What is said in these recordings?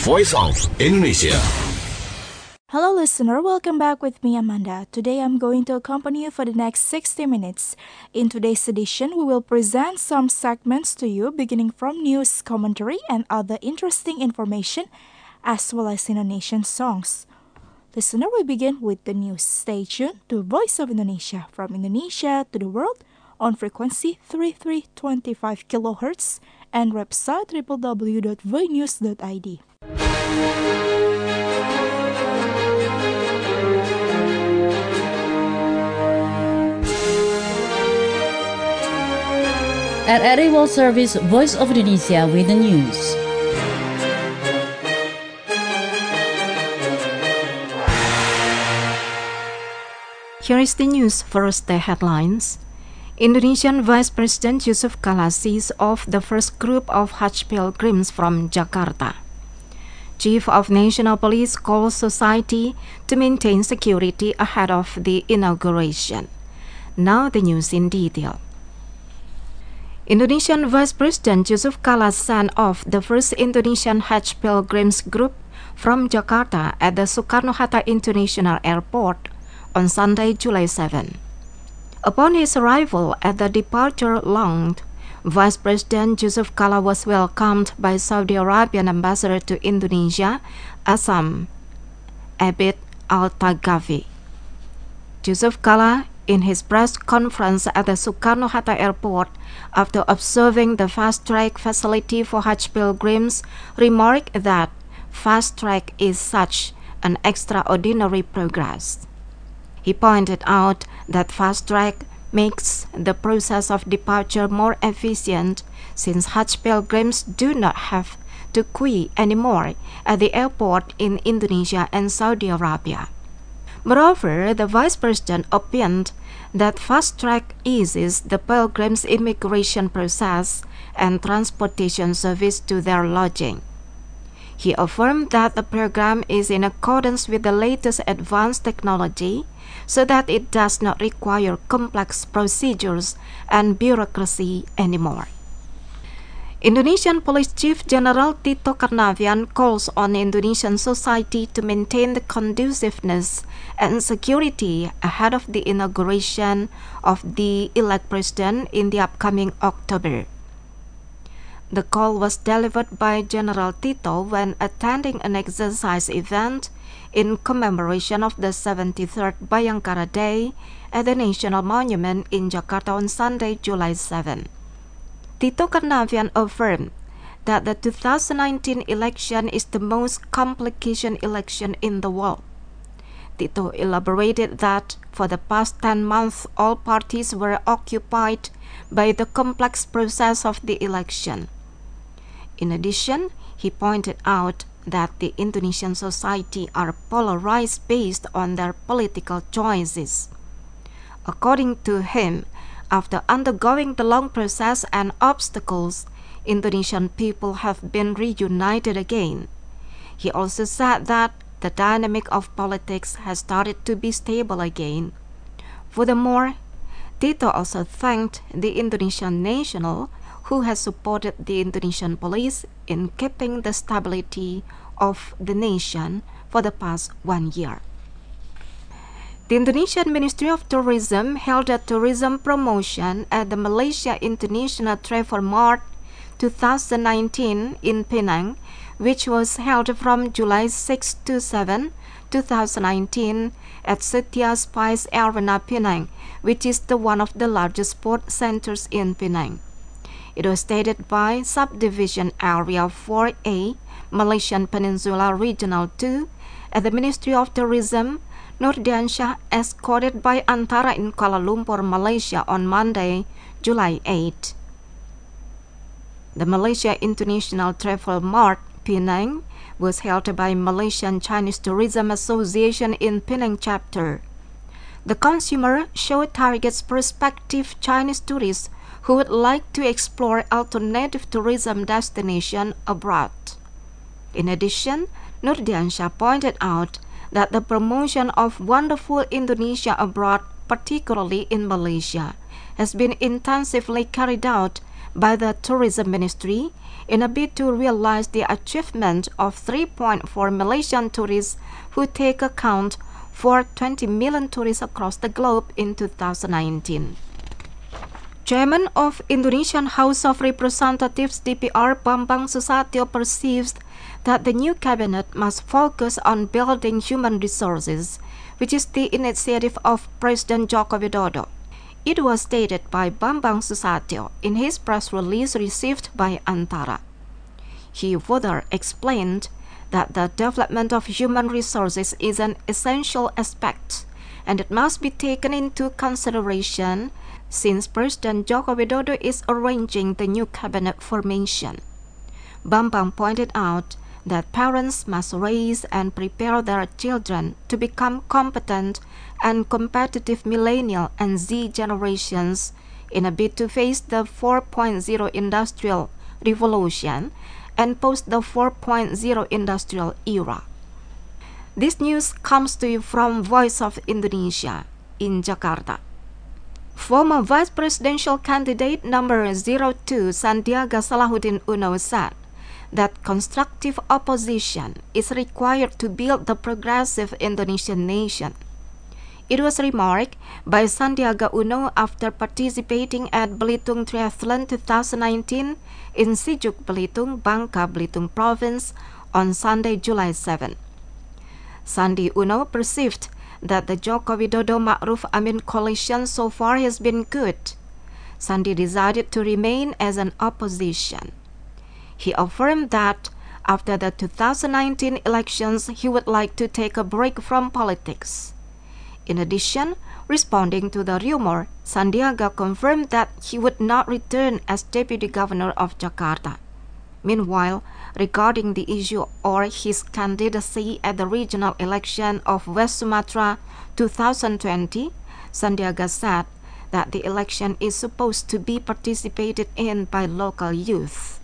Voice of Indonesia. Hello listener, welcome back with me Amanda. Today I'm going to accompany you for the next 60 minutes. In today's edition, we will present some segments to you beginning from news, commentary, and other interesting information as well as Indonesian songs. Listener, we begin with the news. Stay tuned to Voice of Indonesia from Indonesia to the world on frequency 3325 kHz and website www.voinews.id. RRI World Service Voice of Indonesia with the news. Here is the news. First, the headlines. Indonesian Vice President Yusuf Kala sees off the first group of Hajj pilgrims from Jakarta. Chief of National Police calls society to maintain security ahead of the inauguration. Now the news in detail. Indonesian Vice President Yusuf Kala sent off the first Indonesian Hajj pilgrims group from Jakarta at the Soekarno-Hatta International Airport on Sunday, July 7. Upon his arrival at the departure lounge, Vice President Yusuf Kala was welcomed by Saudi Arabian Ambassador to Indonesia, Assam, Abid Al-Tagavi. Yusuf Kala, in his press conference at the Soekarno-Hatta Airport after observing the fast-track facility for Hajj pilgrims, remarked that fast-track is such an extraordinary progress. He pointed out that fast-track makes the process of departure more efficient since Hajj pilgrims do not have to queue anymore at the airport in Indonesia and Saudi Arabia. Moreover, the Vice President opined that fast-track eases the pilgrims' immigration process and transportation service to their lodging. He affirmed that the program is in accordance with the latest advanced technology so that it does not require complex procedures and bureaucracy anymore. Indonesian Police Chief General Tito Karnavian calls on Indonesian society to maintain the conduciveness and security ahead of the inauguration of the elect president in the upcoming October. The call was delivered by General Tito when attending an exercise event in commemoration of the 73rd Bayangkara Day at the National Monument in Jakarta on Sunday, July 7. Tito Karnavian affirmed that the 2019 election is the most complicated election in the world. Tito elaborated that for the past 10 months all parties were occupied by the complex process of the election. In addition, he pointed out that the Indonesian society are polarized based on their political choices. According to him, after undergoing the long process and obstacles, Indonesian people have been reunited again. He also said that the dynamic of politics has started to be stable again. Furthermore, Tito also thanked the Indonesian national who has supported the Indonesian police in keeping the stability of the nation for the past 1 year. The Indonesian Ministry of Tourism held a tourism promotion at the Malaysia International Travel Mart 2019 in Penang, which was held from July 6 to 7, 2019 at Setia Spice Arena Penang, which is one of the largest sport centers in Penang. It was stated by Subdivision Area 4A, Malaysian Peninsula Regional 2, at the Ministry of Tourism. Nurdiansyah, escorted by Antara in Kuala Lumpur, Malaysia on Monday, July 8. The Malaysia International Travel Mart, Penang, was held by Malaysian Chinese Tourism Association in Penang chapter. The consumer show targets prospective Chinese tourists who would like to explore alternative tourism destination abroad. In addition, Nurdiansyah pointed out that the promotion of wonderful Indonesia abroad, particularly in Malaysia, has been intensively carried out by the Tourism Ministry in a bid to realize the achievement of 3.4 million tourists who take account for 20 million tourists across the globe in 2019. Chairman of Indonesian House of Representatives DPR Bambang Susatyo perceives that the new cabinet must focus on building human resources, which is the initiative of President Joko Widodo. It was stated by Bambang Susatyo in his press release received by Antara. He further explained that the development of human resources is an essential aspect and it must be taken into consideration since President Joko Widodo is arranging the new cabinet formation. Bambang pointed out that parents must raise and prepare their children to become competent and competitive millennial and Z generations in a bid to face the 4.0 industrial revolution and post the 4.0 industrial era. This news comes to you from Voice of Indonesia in Jakarta. Former Vice Presidential candidate number 02 Sandiaga Salahuddin Uno said that constructive opposition is required to build the progressive Indonesian nation. It was remarked by Sandiaga Uno after participating at Belitung Triathlon 2019 in Sijuk Belitung, Bangka Belitung Province on Sunday, July 7. Sandi Uno perceived that the Joko Widodo Ma'ruf Amin coalition so far has been good. Sandi decided to remain as an opposition. He affirmed that after the 2019 elections, he would like to take a break from politics. In addition, responding to the rumor, Sandiaga confirmed that he would not return as Deputy Governor of Jakarta. Meanwhile, regarding the issue or his candidacy at the regional election of West Sumatra 2020, Sandiaga said that the election is supposed to be participated in by local youth.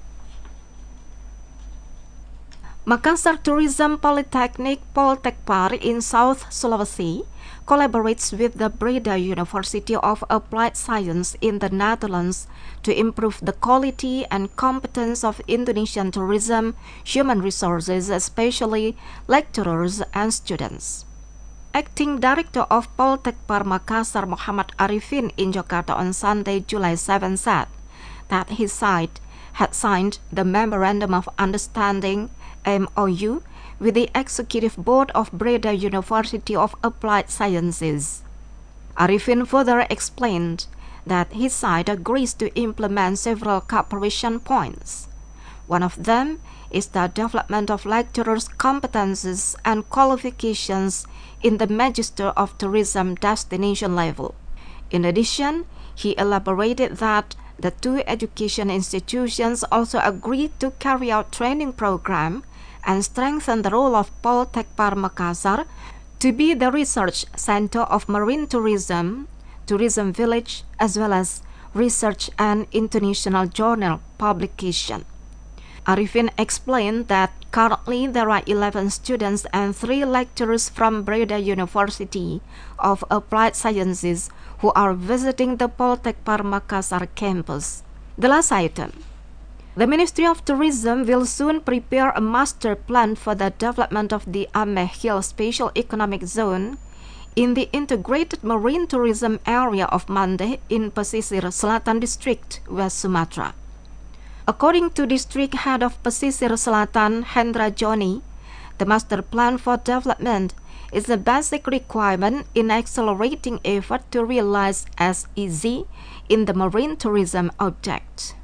Makassar Tourism Polytechnic Poltekpar in South Sulawesi collaborates with the Breda University of Applied Science in the Netherlands to improve the quality and competence of Indonesian tourism human resources, especially lecturers and students. Acting Director of Poltekpar Makassar Muhammad Arifin in Jakarta on Sunday, July 7 said that his site had signed the Memorandum of Understanding MOU with the Executive Board of Breda University of Applied Sciences. Arifin further explained that his side agrees to implement several cooperation points. One of them is the development of lecturers' competences and qualifications in the Magister of Tourism destination level. In addition, he elaborated that the two education institutions also agreed to carry out training program and strengthen the role of Poltekpar Makassar to be the research center of marine tourism, tourism village, as well as research and international journal publication. Arifin explained that currently there are 11 students and 3 lecturers from Breda University of Applied Sciences who are visiting the Poltekpar Makassar campus. The last item. The Ministry of Tourism will soon prepare a master plan for the development of the Ameh Hill Special Economic Zone in the Integrated Marine Tourism Area of Mande in Pesisir Selatan District, West Sumatra. According to District Head of Pesisir Selatan, Hendra Joni, the master plan for development is a basic requirement in accelerating effort to realize SEZ in the marine tourism object.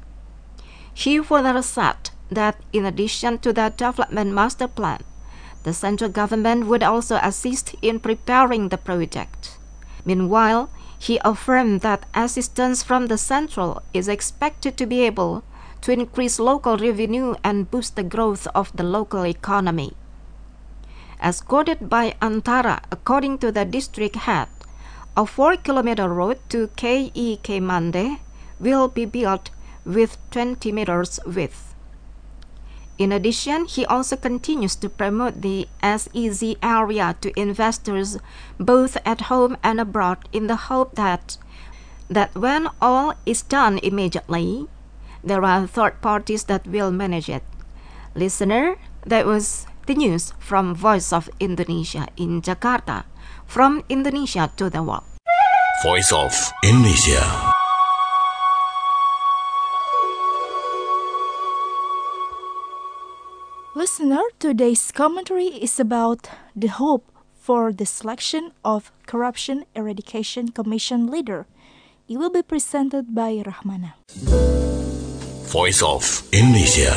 He further said that in addition to the development master plan, the central government would also assist in preparing the project. Meanwhile, he affirmed that assistance from the central is expected to be able to increase local revenue and boost the growth of the local economy. As quoted by Antara, according to the district head, a 4-kilometer road to KEK Mande will be built with 20 meters width. In addition, he also continues to promote the SEZ area to investors both at home and abroad in the hope that when all is done immediately, There are third parties that will manage it. Listener, that was the news from Voice of Indonesia in Jakarta. From Indonesia to the world. Voice of Indonesia. Listener, today's commentary is about the hope for the selection of Corruption Eradication Commission leader. It will be presented by Rahmana. Voice of Indonesia.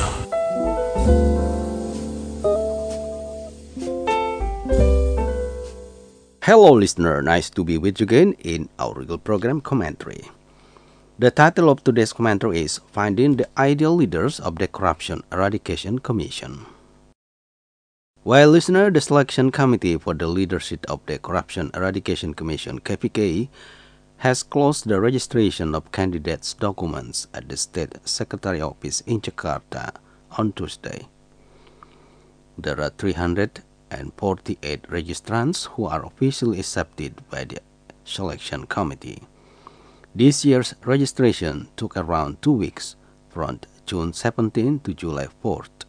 Hello listener, nice to be with you again in our regular program commentary. The title of today's commentary is Finding the Ideal Leaders of the Corruption Eradication Commission. Well, listener, the selection committee for the leadership of the Corruption Eradication Commission (KPK) has closed the registration of candidates' documents at the State Secretary Office in Jakarta on Tuesday. There are 348 registrants who are officially accepted by the selection committee. This year's registration took around 2 weeks, from June 17 to July 4th.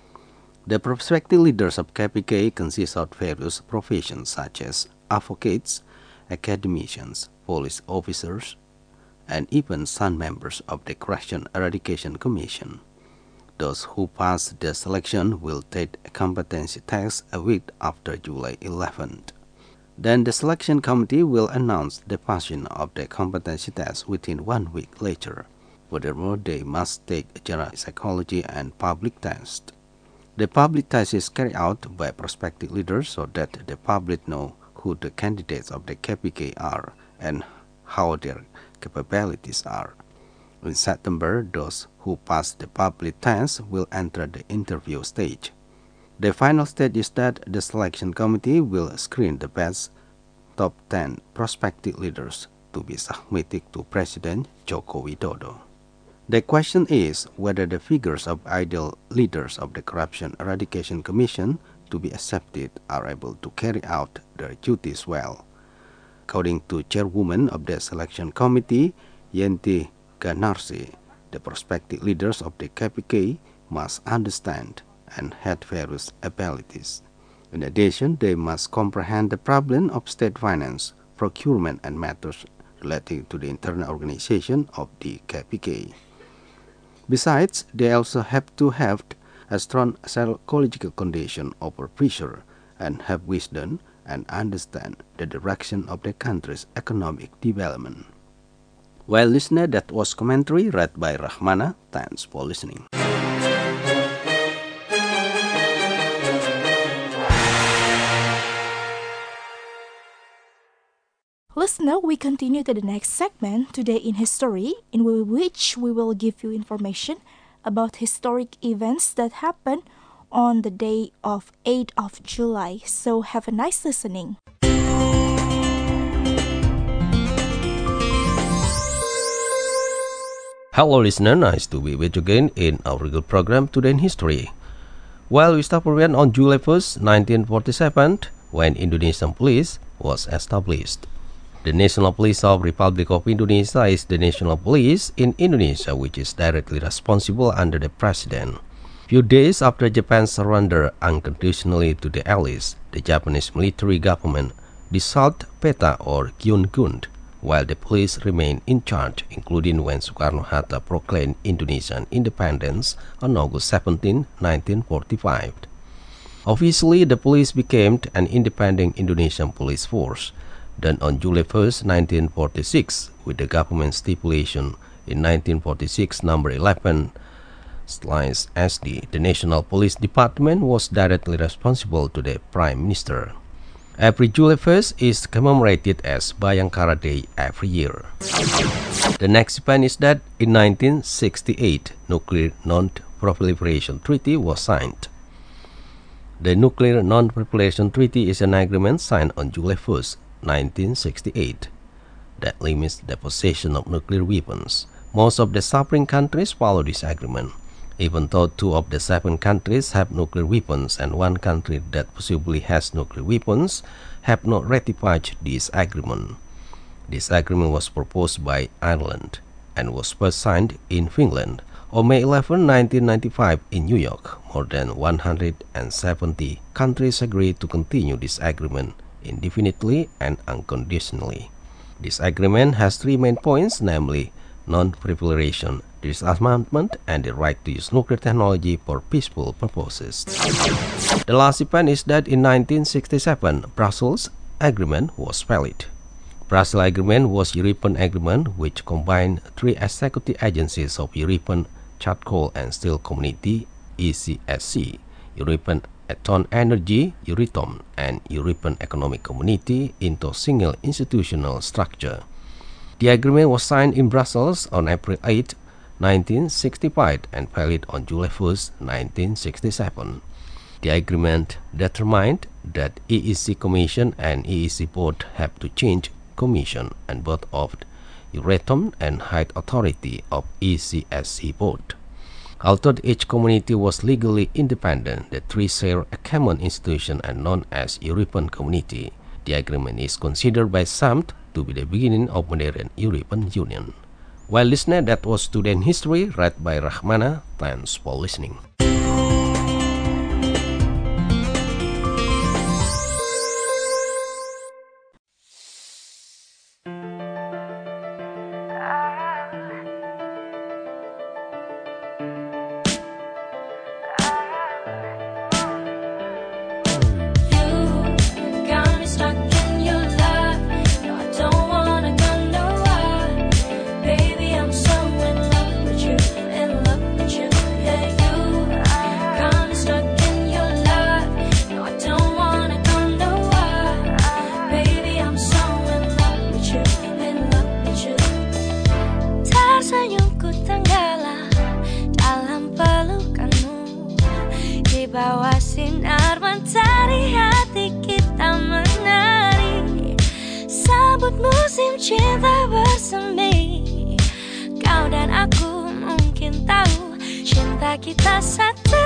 The prospective leaders of KPK consist of various professions such as advocates, academicians, police officers, and even some members of the Corruption Eradication Commission. Those who pass the selection will take a competency test a week after July 11th. Then the selection committee will announce the passing of the competency test within 1 week later. Furthermore, they must take a general psychology and public test. The public test is carried out by prospective leaders so that the public know who the candidates of the KPK are and how their capabilities are. In September, those who pass the public test will enter the interview stage. The final stage is that the selection committee will screen the best top 10 prospective leaders to be submitted to President Joko Widodo. The question is whether the figures of ideal leaders of the Corruption Eradication Commission to be accepted are able to carry out their duties well. According to chairwoman of the selection committee, Yenti Ganarsi, the prospective leaders of the KPK must understand and have various abilities. In addition, they must comprehend the problem of state finance, procurement, and matters relating to the internal organization of the KPK. Besides, they also have to have a strong psychological condition over pressure and have wisdom and understand the direction of the country's economic development. Well, listener, that was commentary read by Rahmana. Thanks for listening. Listener, we continue to the next segment, Today in History, in which we will give you information about historic events that happened on the day of 8th of July. So have a nice listening. Hello listener, nice to be with you again in our regular program Today in History. Well, we start on July 1st, 1947, when Indonesian police was established. The National Police of Republic of Indonesia is the national police in Indonesia, which is directly responsible under the president. Few days after Japan's surrender unconditionally to the Allies, the Japanese military government dissolved PETA or Gyunkund, while the police remained in charge, including when Soekarno-Hatta proclaimed Indonesian independence on August 17, 1945. Officially, the police became an independent Indonesian police force. Then on July 1st, 1946, with the government stipulation in 1946 number 11/SD, the National Police Department was directly responsible to the Prime Minister. Every July 1st is commemorated as Bayangkara Day every year. The next event is that in 1968, Nuclear Non-Proliferation Treaty was signed. The Nuclear Non-Proliferation Treaty is an agreement signed on July 1st, 1968, that limits the possession of nuclear weapons. Most of the suffering countries follow this agreement, even though 2 of the 7 countries have nuclear weapons and 1 country that possibly has nuclear weapons have not ratified this agreement. This agreement was proposed by Ireland and was first signed in Finland On May 11, 1995, in New York, more than 170 countries agreed to continue this agreement indefinitely and unconditionally. This agreement has three main points, namely non-proliferation, disarmament, and the right to use nuclear technology for peaceful purposes. The last event is that in 1967, Brussels Agreement was valid. Brussels Agreement was European agreement which combined three executive agencies of European Charcoal and Steel Community (ECSC), European Atomic Energy (Euratom), and European Economic Community into a single institutional structure. The agreement was signed in Brussels on April 8, 1965 and valid on July 1, 1967. The agreement determined that EEC Commission and EEC Board have to change Commission and Board of Euratom and Height Authority of ECSC Board. Although each community was legally independent, the three share a common institution and known as European Community. The agreement is considered by some to be the beginning of modern European Union. Well, listener, that was Today in History, read by Rahmana. Thanks for listening. Bawah sinar mentari hati kita menari, sambut musim cinta bersemi. Kau dan aku mungkin tahu cinta kita satu.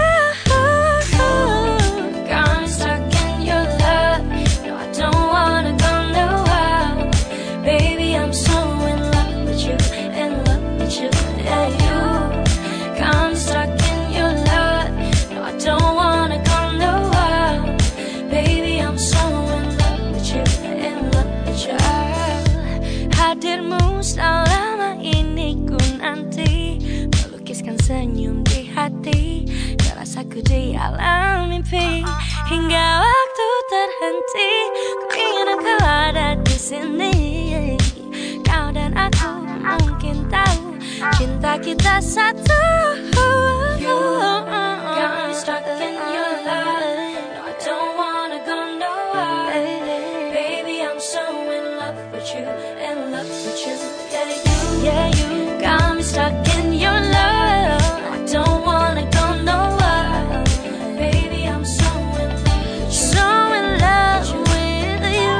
Got me stuck in your love, no I don't wanna go nowhere. Baby I'm so in love with you, in love with you, yeah you. Got me stuck in your love, no I don't wanna go nowhere. Baby I'm so in love with you, in love with you. Hadirmu selama ini ku nanti, melukiskan senyum di hati, rasaku di alam mimpi hingga waktu terhenti. Ku ingin engkau ada di sini. Kau dan aku mungkin tahu cinta kita satu. You got me stuck in your love, no I don't wanna go nowhere. Baby I'm so in love with you, in love with you. Yeah you got me stuck in your love, no I don't wanna go nowhere. Baby I'm so in love with you, so in love with you.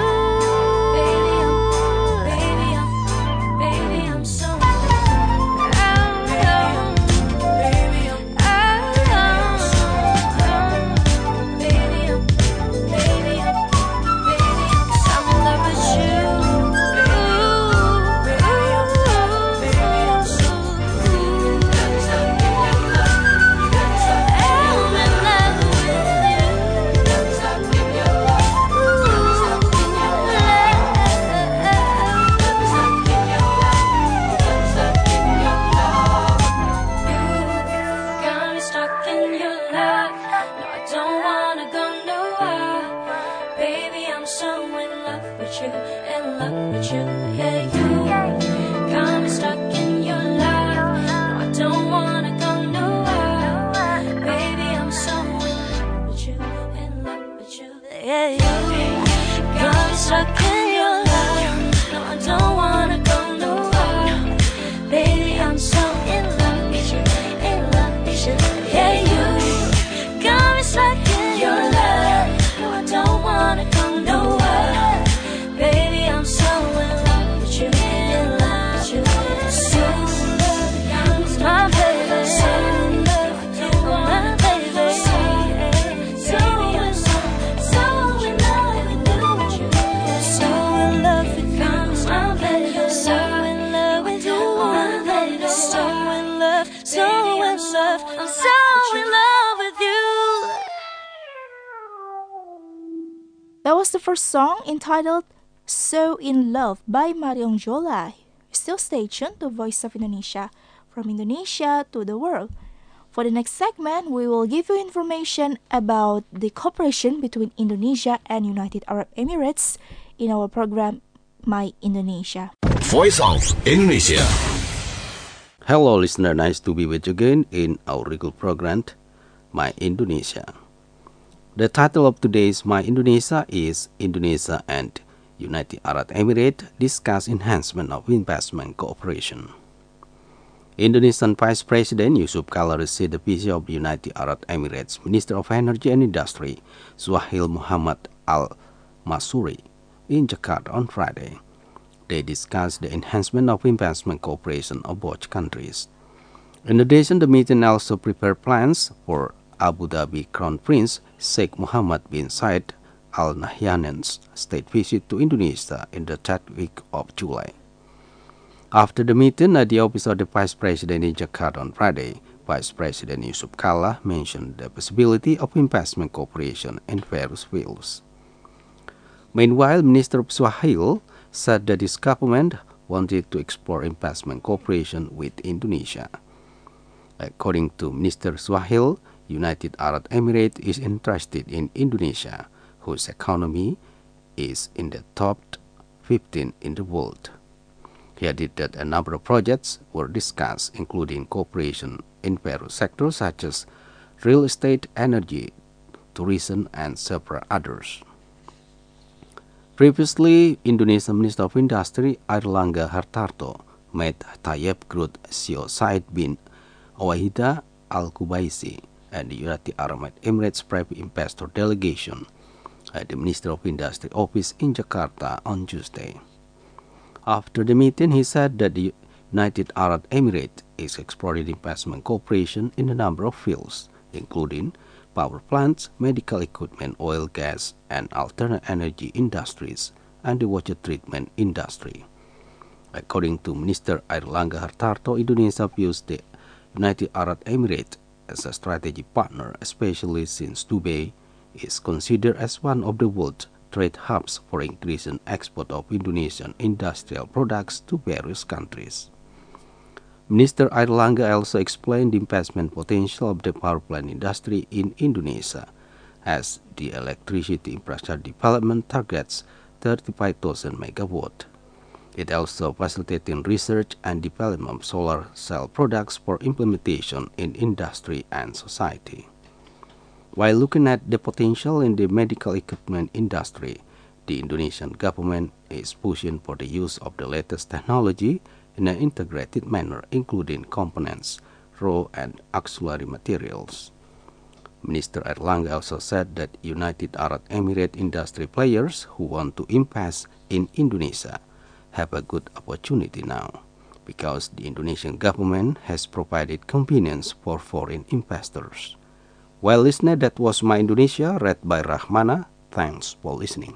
Baby I'm so in love. Baby I'm so in love, I'm so in love with you. That was the first song entitled So in Love by Mariong Jola. Still stay tuned to Voice of Indonesia, from Indonesia to the world. For the next segment, we will give you information about the cooperation between Indonesia and United Arab Emirates in our program My Indonesia. Voice of Indonesia. Hello listener, nice to be with you again in our regular program My Indonesia. The title of today's My Indonesia is Indonesia and United Arab Emirates discuss enhancement of investment cooperation. Indonesian Vice President Yusuf Kala received the visit of United Arab Emirates Minister of Energy and Industry Suhail Muhammad Al-Masuri in Jakarta on Friday. They discussed the enhancement of investment cooperation of both countries. In addition, the meeting also prepared plans for Abu Dhabi Crown Prince Sheikh Mohammed bin Zayed Al Nahyan's state visit to Indonesia in the third week of July. After the meeting at the office of the Vice President in Jakarta on Friday, Vice President Yusuf Kala mentioned the possibility of investment cooperation in various fields. Meanwhile, Minister Suhail said that his government wanted to explore investment cooperation with Indonesia. According to Minister Suhail, United Arab Emirates is interested in Indonesia, whose economy is in the top 15 in the world. He added that a number of projects were discussed, including cooperation in various sectors such as real estate, energy, tourism, and several others. Previously, Indonesian Minister of Industry Airlangga Hartarto met Tayyip Group CEO Said bin Owaidah Al Kubaisi and the United Arab Emirates private investor delegation at the Minister of Industry office in Jakarta on Tuesday. After the meeting, he said that the United Arab Emirates is exploring investment cooperation in a number of fields, including power plants, medical equipment, oil, gas, and alternate energy industries, and the water treatment industry. According to Minister Airlangga Hartarto, Indonesia views the United Arab Emirates as a strategic partner, especially since Dubai is considered as one of the world's trade hubs for increasing export of Indonesian industrial products to various countries. Minister Airlangga also explained the investment potential of the power plant industry in Indonesia, as the electricity infrastructure development targets 35,000 megawatt. It also facilitating research and development of solar cell products for implementation in industry and society. While looking at the potential in the medical equipment industry, the Indonesian government is pushing for the use of the latest technology in an integrated manner, including components, raw and auxiliary materials. Minister Airlangga also said that United Arab Emirates industry players who want to invest in Indonesia have a good opportunity now, because the Indonesian government has provided convenience for foreign investors. Well, listener, that was My Indonesia, read by Rahmana. Thanks for listening.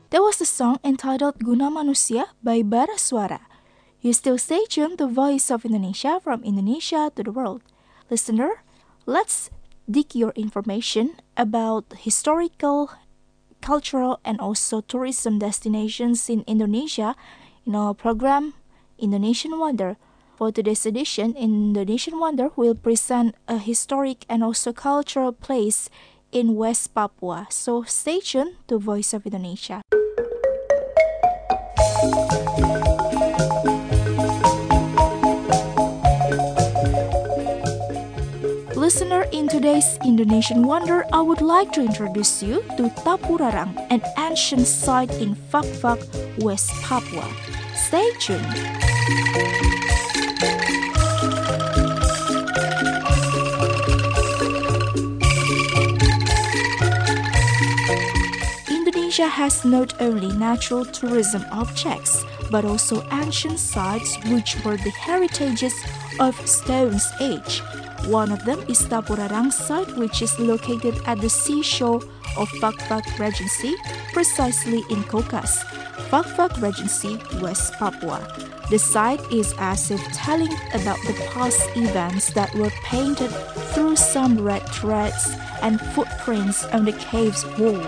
There was a song entitled Guna Manusia by Bara Suara. You still stay tuned to Voice of Indonesia from Indonesia to the world. Listener, let's dig your information about historical, cultural, and also tourism destinations in Indonesia in our program Indonesian Wonder. For today's edition, Indonesian Wonder will present a historic and also cultural place in West Papua. So stay tuned to Voice of Indonesia. Listener, in today's Indonesian Wonder, I would like to introduce you to Tapurarang, an ancient site in Fak-Fak, West Papua. Stay tuned. Indonesia has not only natural tourism objects, but also ancient sites which were the heritages of Stone's Age. One of them is Tapurarang site, which is located at the seashore of Fak-Fak Regency, precisely in Kokas, Fak-Fak Regency, West Papua. The site is as if telling about the past events that were painted through some red threads and footprints on the cave's wall.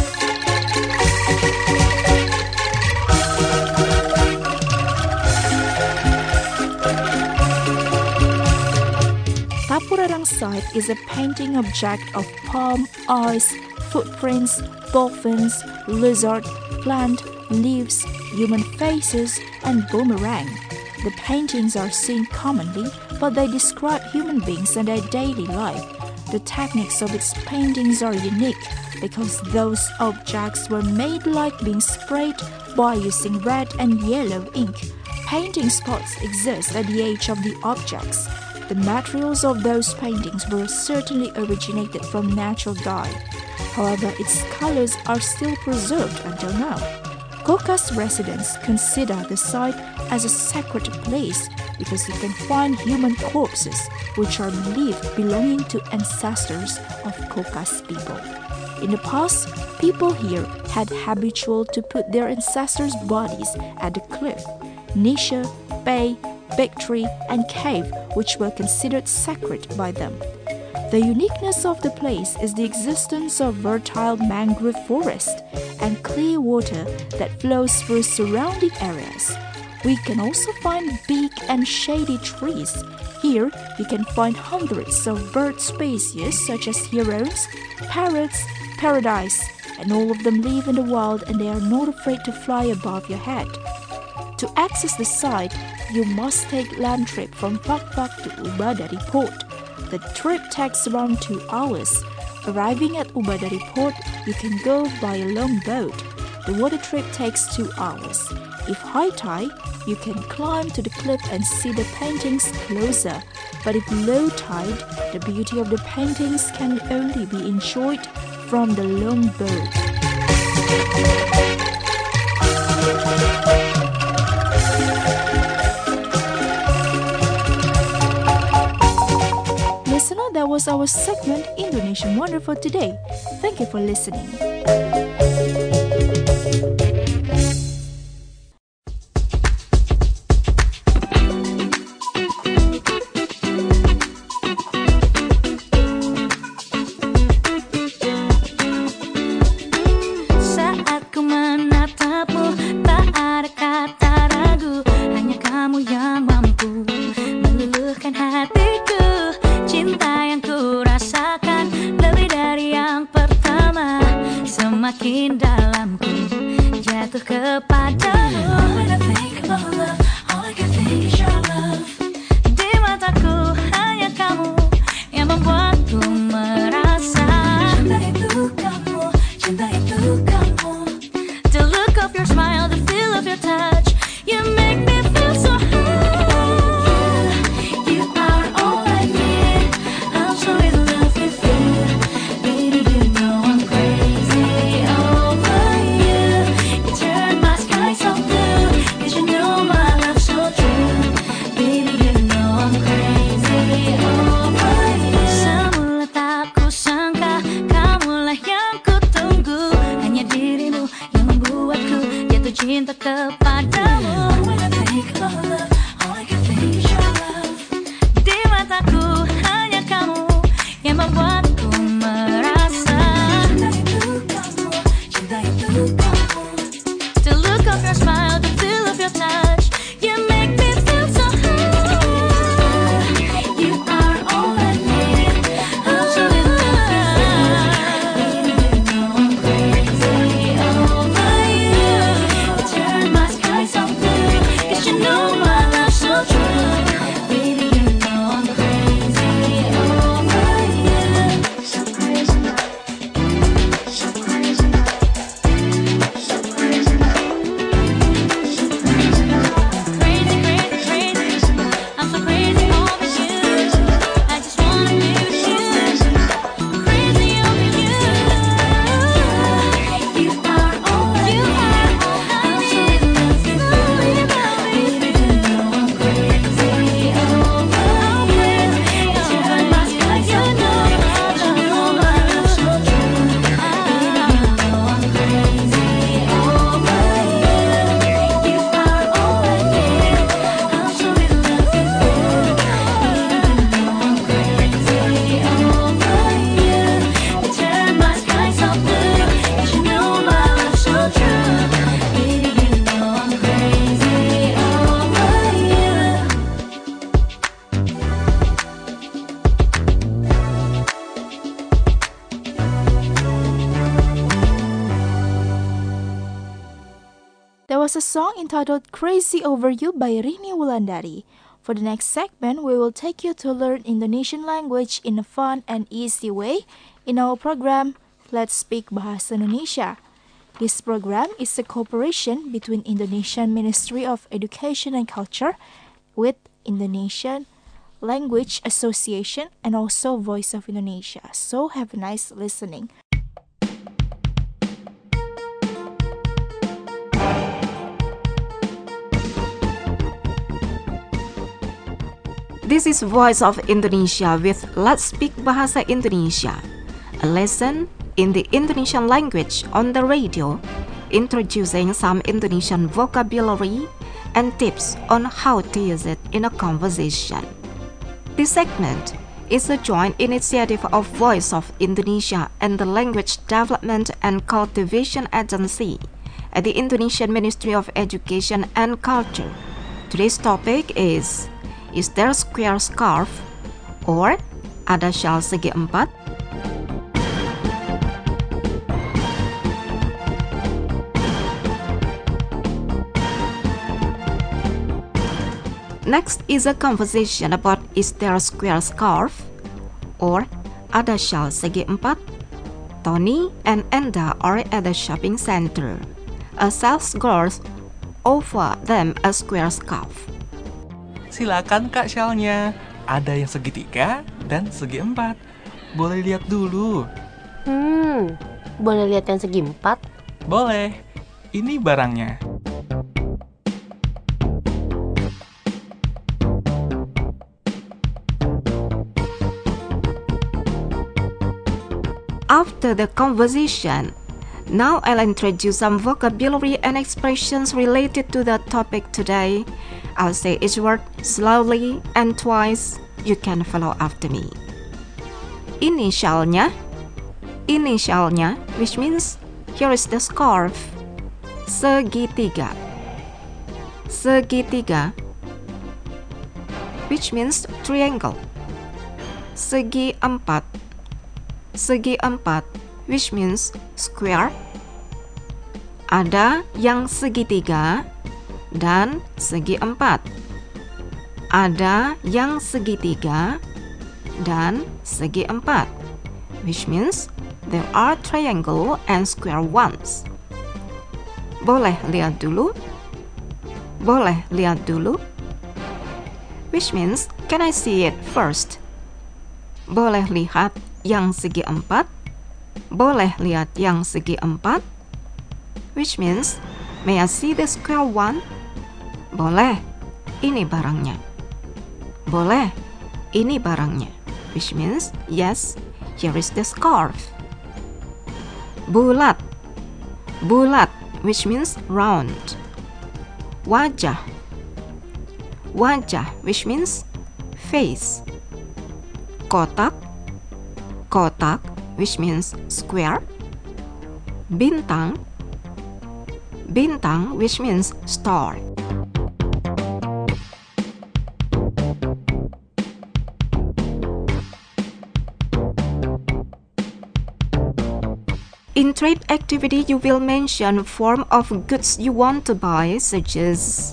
Tapurarang site is a painting object of palm, eyes, footprints, dolphins, lizard, plant, leaves, human faces, and boomerang. The paintings are seen commonly, but they describe human beings and their daily life. The techniques of its paintings are unique because those objects were made like being sprayed by using red and yellow ink. Painting spots exist at the edge of the objects. The materials of those paintings were certainly originated from natural dye. However, its colors are still preserved until now. Kokas residents consider the site as a sacred place because you can find human corpses which are believed belonging to ancestors of Kokas people. In the past, people here had habitual to put their ancestors' bodies at the cliff, niche, bay, big tree, and cave, which were considered sacred by them. The uniqueness of the place is the existence of fertile mangrove forest and clear water that flows through surrounding areas. We can also find big and shady trees. Here, you can find hundreds of bird species such as herons, parrots, paradise, and all of them live in the wild and they are not afraid to fly above your head. To access the site, you must take land trip from Fak-Fak to Ubadari Port. The trip takes around 2 hours. Arriving at Ubadari Port, you can go by a long boat. The water trip takes 2 hours. If high tide, you can climb to the cliff and see the paintings closer. But if low tide, the beauty of the paintings can only be enjoyed from the long boat. Listener, that was our segment Indonesian Wonder for today. Thank you for listening. Saat ku menatapmu, tak ada kata ragu. Hanya kamu yang mampu meluluhkan hatiku. Cinta yang ku rasakan lebih dari yang pertama. Semakin dalam ku jatuh kepadamu. When I think about love, all I can think is your love. Di mataku hanya kamu yang membuatku merasa cinta itu kamu, cinta itu kamu. The look of your smile, the feel of your touch, you make me feel so high. You are all I need. I'm so in love with you. Baby, you know I'm crazy over you. You turn my sky so blue, 'cause you know my was a song entitled Crazy Over You by Rini Wulandari. For the next segment, we will take you to learn Indonesian language in a fun and easy way in our program, Let's Speak Bahasa Indonesia. This program is a cooperation between Indonesian Ministry of Education and Culture with Indonesian Language Association and also Voice of Indonesia. So have a nice listening. This is Voice of Indonesia with Let's Speak Bahasa Indonesia, a lesson in the Indonesian language on the radio, introducing some Indonesian vocabulary and tips on how to use it in a conversation. This segment is a joint initiative of Voice of Indonesia and the Language Development and Cultivation Agency at the Indonesian Ministry of Education and Culture. Today's topic is there a square scarf? Or ada syal segi empat? Next is a conversation about is there a square scarf? Or ada syal segi empat? Tony and Enda are at the shopping center. A sales girl offer them a square scarf. Silakan Kak syalnya. Ada yang segitiga dan segi empat. Boleh lihat dulu. Boleh lihat yang segi empat? Boleh. Ini barangnya. After the conversation, now I'll introduce some vocabulary and expressions related to the topic today. I'll say each word slowly and twice. You can follow after me. Inisialnya, which means here is the scarf. Segitiga, which means triangle. Segi empat, which means square. Ada yang segitiga dan segi empat. Ada yang segitiga dan segi empat, which means there are triangle and square ones. Boleh lihat dulu? Which means can I see it first? Boleh lihat yang segi empat? Boleh lihat yang segi empat? Which means may I see the square one? Boleh, ini barangnya. Boleh, ini barangnya. Which means yes, here is the scarf. Bulat, which means round. Wajah, which means face. Kotak, which means square. Bintang, which means star. In trade activity, you will mention form of goods you want to buy, such as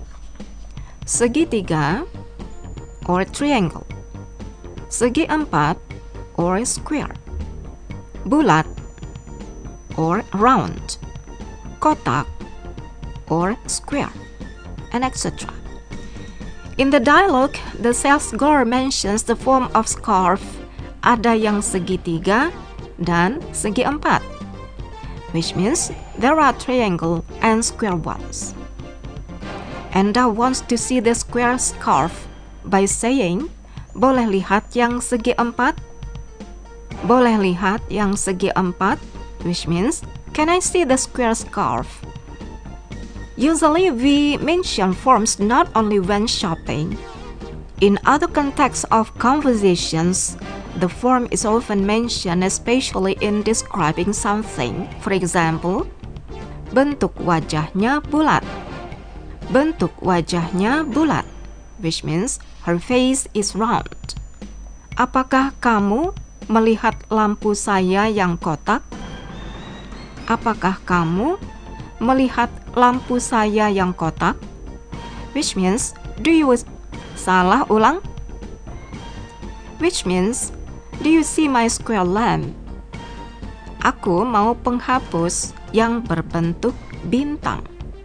segitiga or triangle, segi empat or square, bulat or round, kotak or square, and etc. In the dialogue, the sales girl mentions the form of scarf, ada yang segitiga dan segi empat, which means there are triangle and square ones. Enda wants to see the square scarf by saying, boleh lihat yang segi empat? Boleh lihat yang segi empat, which means can I see the square scarf? Usually we mention forms not only when shopping. In other contexts of conversations, the form is often mentioned, especially in describing something. For example, bentuk wajahnya bulat. Bentuk wajahnya bulat, which means her face is round. Apakah kamu melihat lampu saya yang kotak? Apakah kamu melihat lampu saya yang kotak? Which means, do you... Salah ulang. Which means, do you see my square lamp? Aku mau penghapus yang berbentuk bintang.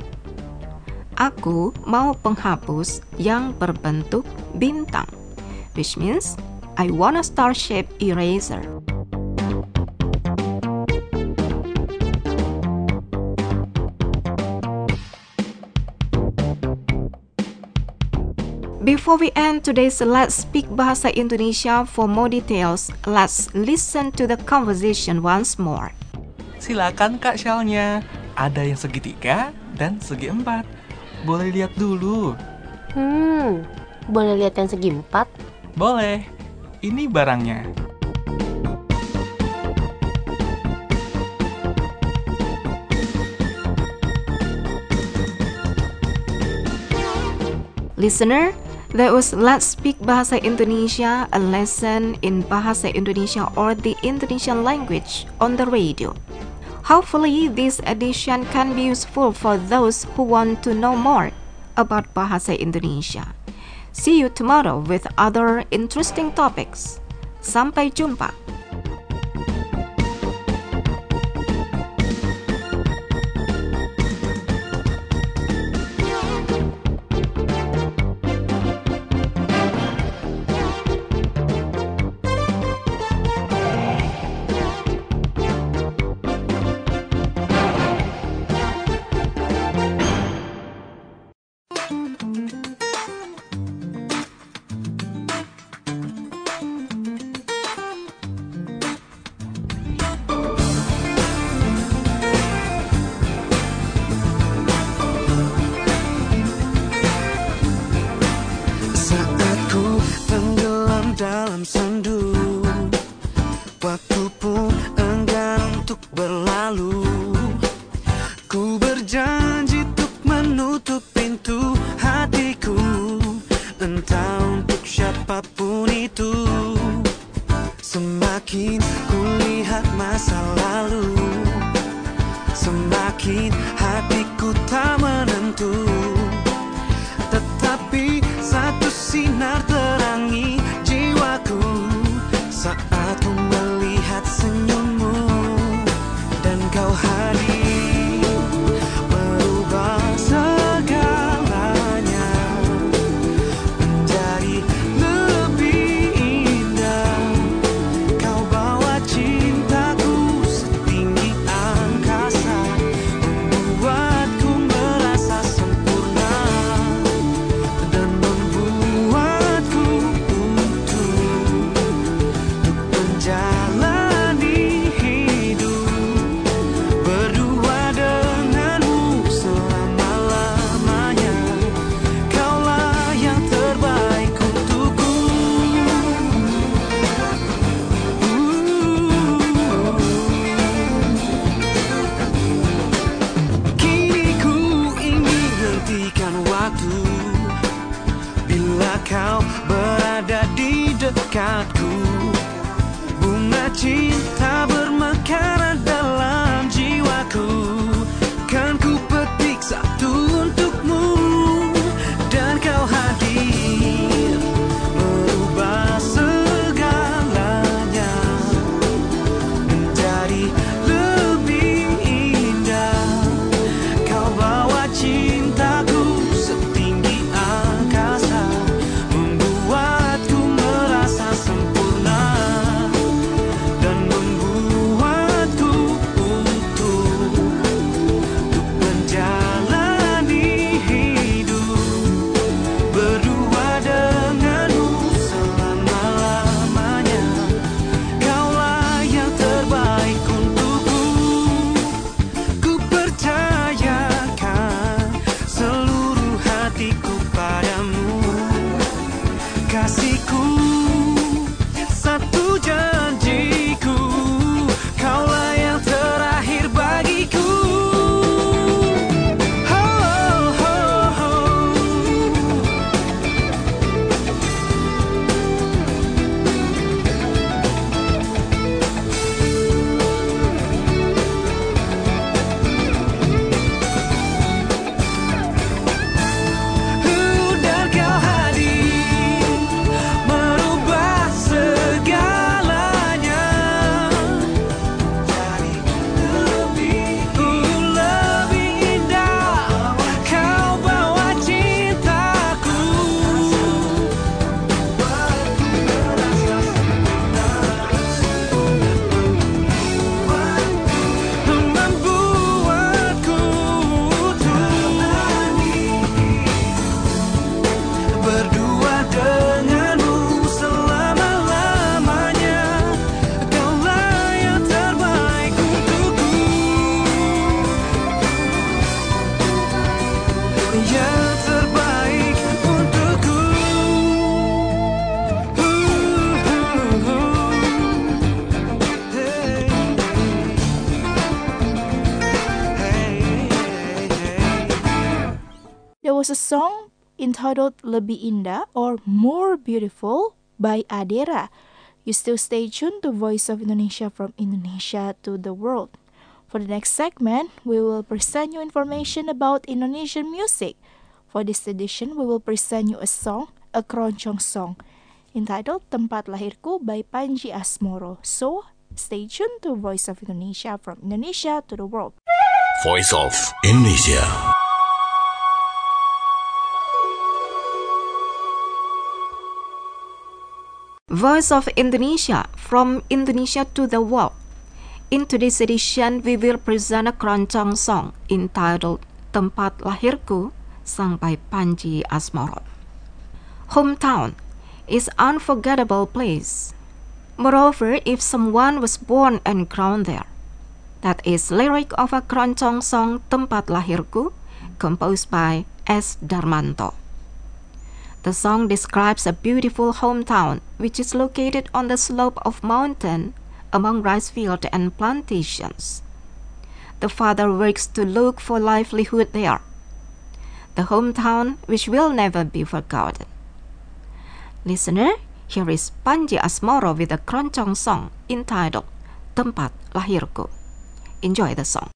Aku mau penghapus yang berbentuk bintang. Which means, I want a star-shaped eraser. Before we end today's Let's Speak Bahasa Indonesia, for more details, let's listen to the conversation once more. Silakan Kak Shalnya. Ada yang segitiga dan segi empat. Boleh lihat dulu. Boleh lihat yang segi empat? Boleh. Ini barangnya. Listener, that was Let's Speak Bahasa Indonesia, a lesson in Bahasa Indonesia or the Indonesian language on the radio. Hopefully, this edition can be useful for those who want to know more about Bahasa Indonesia. See you tomorrow with other interesting topics. Sampai jumpa. Dalam sendu, waktu pun enggan untuk berlalu. Ku berjanji untuk menutup pintu hatiku, entah untuk siapapun itu. Semakin ku lihat masa lalu, semakin hatiku tak menentu. Tetapi satu sinar terangi jiwaku saat ku melihat senyummu, dan kau hadir merubah segalanya menjadi lebih indah. Kau bawa cintaku setinggi angkasa, membuatku merasa sempurna dan membuatku menjalani hidup berdua. was a song entitled Lebih Indah or More Beautiful by Adera. You still stay tuned to Voice of Indonesia from Indonesia to the world. For the next segment, we will present you information about Indonesian music. For this edition, we will present you a song, a keroncong song, entitled Tempat Lahirku by Panji Asmoro. So, stay tuned to Voice of Indonesia from Indonesia to the world. Voice of Indonesia. Voice of Indonesia from Indonesia to the world. In today's edition, we will present a keroncong song entitled Tempat Lahirku, sung by Panji Asmoro. Hometown is an unforgettable place. Moreover, if someone was born and grown there. That is lyric of a keroncong song Tempat Lahirku, composed by S. Darmanto. The song describes a beautiful hometown which is located on the slope of mountain among rice fields and plantations. The father works to look for livelihood there. The hometown which will never be forgotten. Listener, here is Panji Asmoro with a keroncong song entitled Tempat Lahirku. Enjoy the song.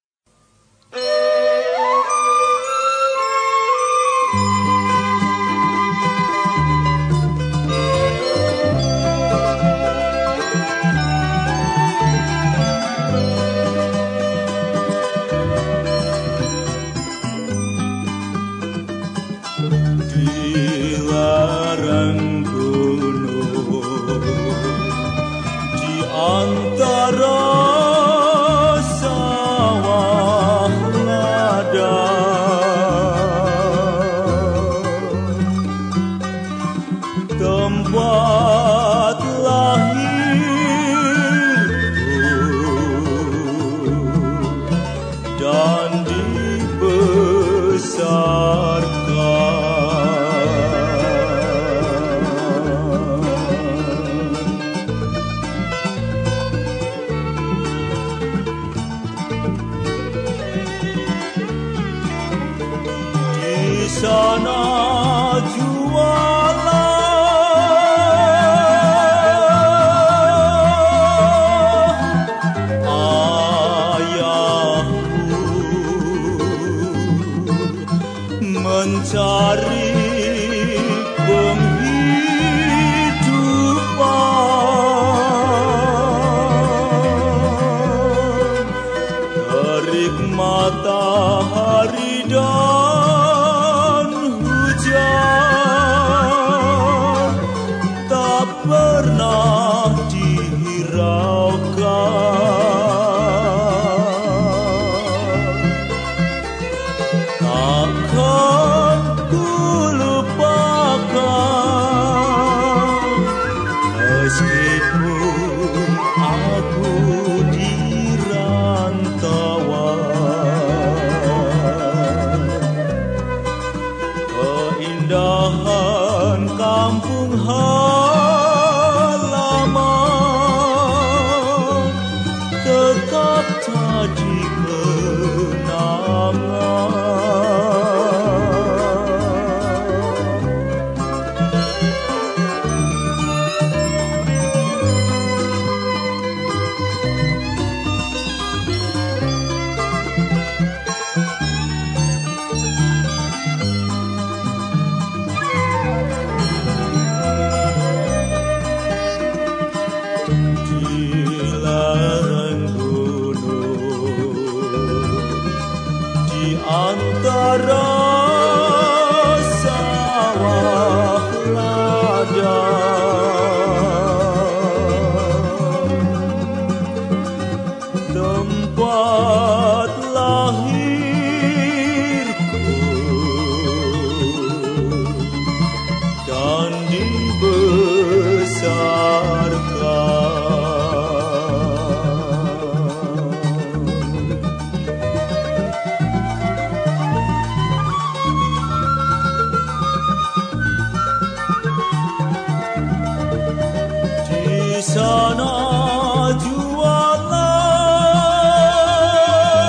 Di sana jualan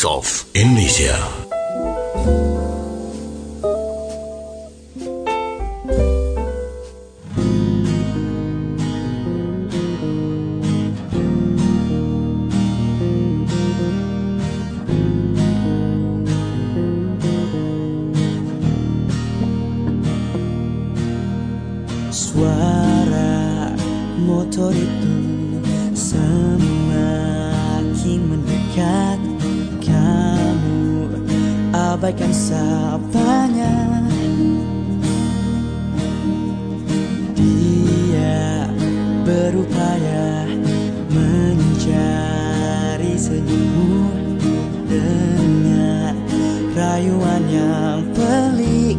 Voice of Indonesia. Suara motor itu semakin mendekat. Kamu abaikan sapanya. Dia berupaya mencari senyummu dengan rayuan yang pelik.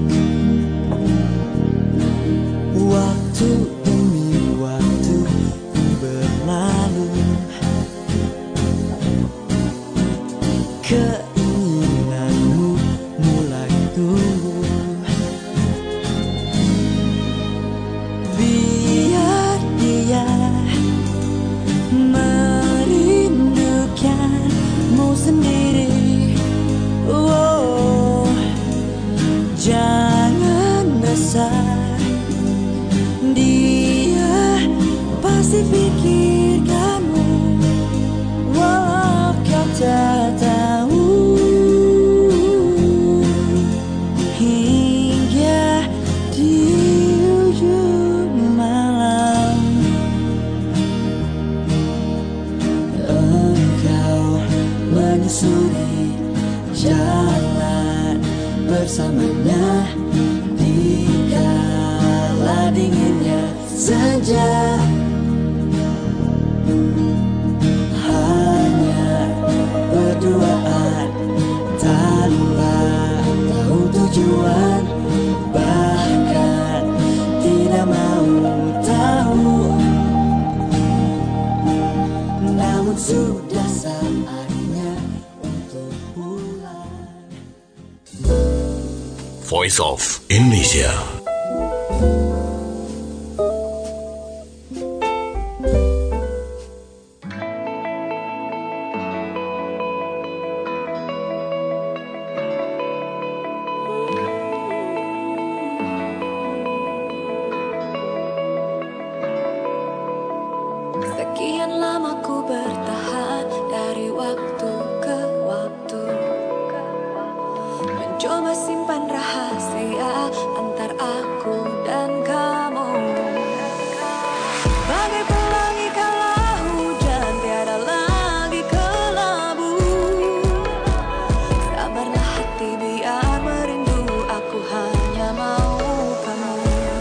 Waktu demi waktu berlalu, keinginanmu mulai tumbuh. Biar dia merindukanmu sendiri. Oh, jangan resah. Dia pasti pikirkanmu, walau kau tak tahu. Hingga di ujung malam, engkau menyusuri jalan bersamanya. Di kala dinginnya senja, hanya berduaan tanpa tahu tujuan, bahkan tidak mau tahu. Namun sudah saatnya untuk pulang. Voice of Indonesia. Sekian lama ku bertahan dari waktu ke waktu, mencoba simpan rahasia antar aku dan kamu. Bagai pelangi kala hujan tiada lagi kelabu. Sabarlah hati biar merindu, aku hanya mau kamu.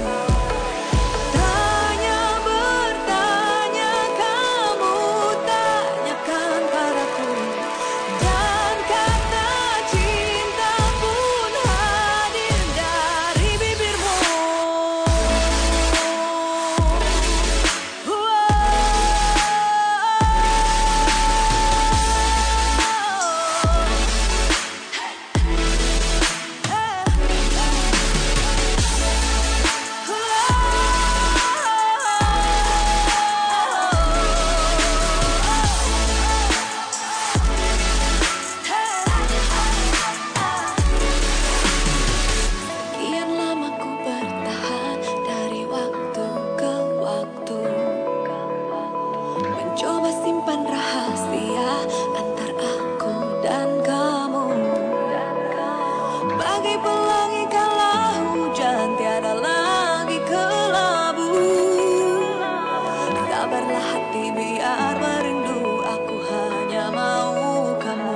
Tanya bertanya kamu, tanyakan padaku, dan kata cinta pun hadir dari bibirmu. Sekian lama ku bertahan dari waktu ke waktu, mencoba simpan rahasia antar aku dan kamu. Bagai pelangi kala hujan tiada lagi kelabu. Sabarlah hati biar merindu, aku hanya mau kamu.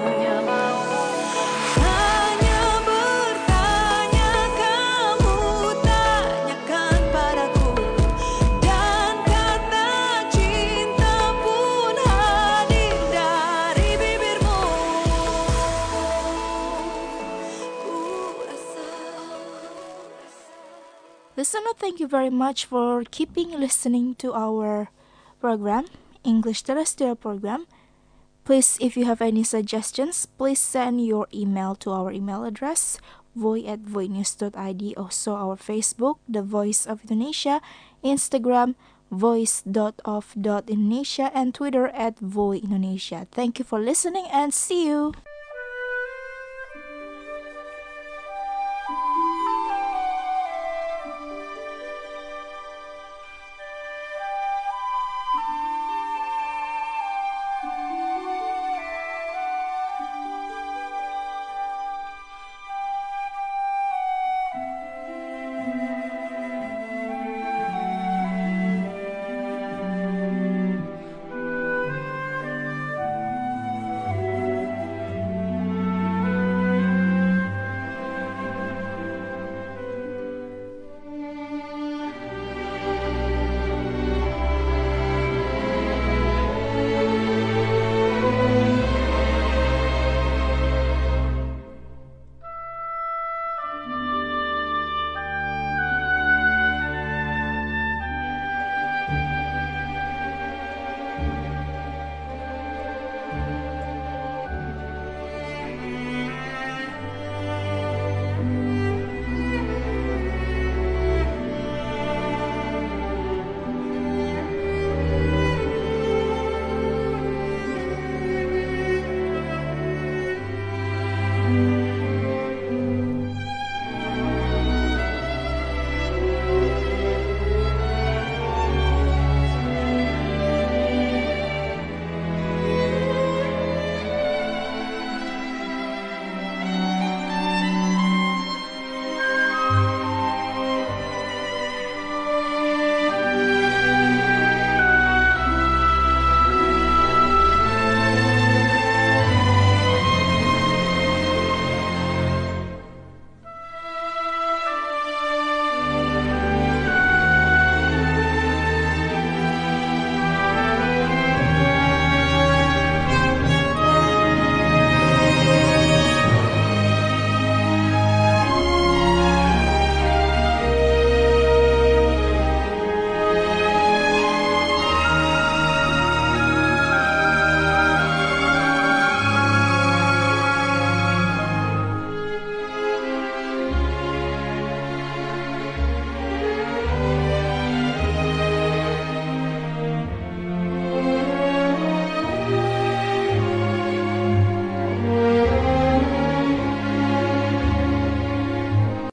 Hanya bertanya kamu, tanyakan padaku, dan kata cinta pun hadir dari bibirmu. Ku rasa. Listener, thank you very much for keeping listening to our program, English Terrestrial program. Please, if you have any suggestions, please send your email to our email address, voi@voinews.id, also our Facebook, The Voice of Indonesia, Instagram, voice.of.indonesia, and Twitter @voindonesia. Thank you for listening and see you!